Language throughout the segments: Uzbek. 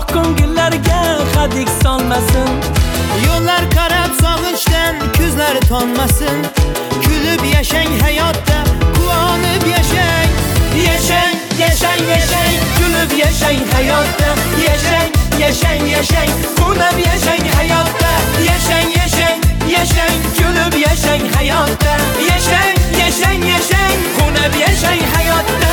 ko'ngillarga hadik solmasin. Yo'llar qarab sog'inchdan ko'zlar tonmasin. Kulib yashang hayotda, quvonib yashang. Yashang, yashang, yashang, kulib yashang hayotda. Yashang, yashang, yashang, quvonib yashang hayotda. Yashang, yashang, yashang, kulib yashang hayotda. Yashang, yashang, yashang, quvonib yashang hayotda.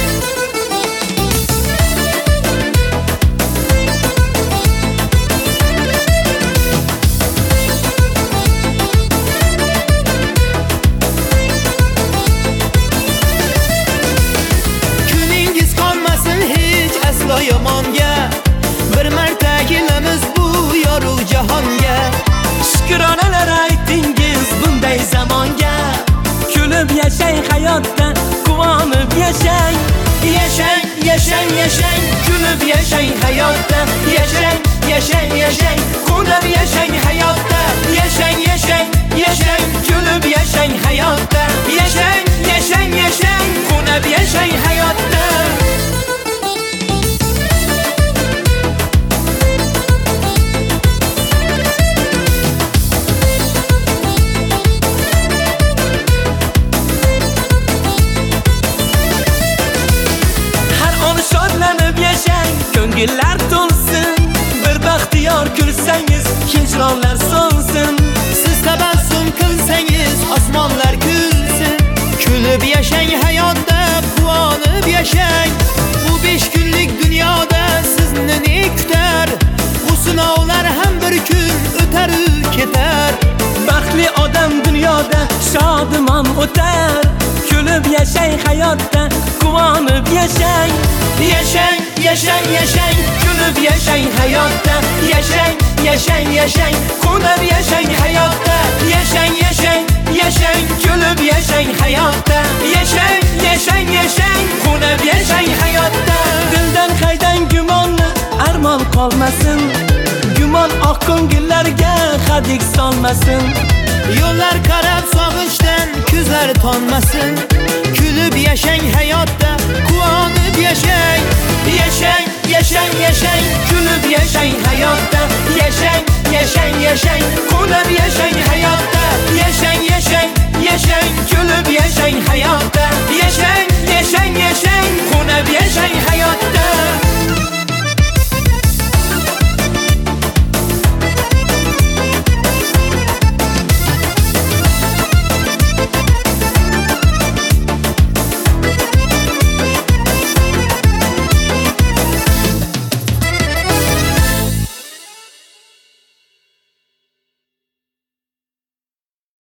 Yomonga bir marta kelamiz bu yorug' jahonga. Shukronalar aytingiz bunday zamonga. Kulib yashang hayotda, quvonib yashang. Yashang, yashang, yashang, Kulib yashang hayotda. Yashang, yashang, yashang, quvonib yashang hayotda. Yashang, yashang, yashang, kulib yashang hayotda. Yashang, yashang, yashang, quvonib yashang hayotda. Ko'ngillar to'lsin, bir baxtiyor kulsangiz, hijronlar so'nsin. Siz tabassum qilsangiz, osmonlar kulsin. Kulib yashang hayotda, quvonib yashang. Bu 5 kunlik dunyoda sizni ne kutar? Bu sinovlar ham bir kun o'tar ketar. Baxtli odam dunyoda shodimon o'tar. Kulib yashang hayotda, quvonib yashang. Yashang, yashang, yashang, kulib yashang hayotda. Yashang, yashang, yashang, quvonib yashang hayotda. Yashang, yashang, yashang, kulib yashang hayotda. Yashang, yashang, yashang, quvonib yashang hayotda. Dildan haydang gumonni, armon qolmasin. Gumon oq ko'ngillarga hadik solmasin. Yo'llar qarab sog'inchdan ko'zlar tonmasin. Kulib yashang hayotda, quvonib yashang. Yashang, yashang, yashang, kulib yashang hayotda. Yashang, yashang, yashang, quvonib yashang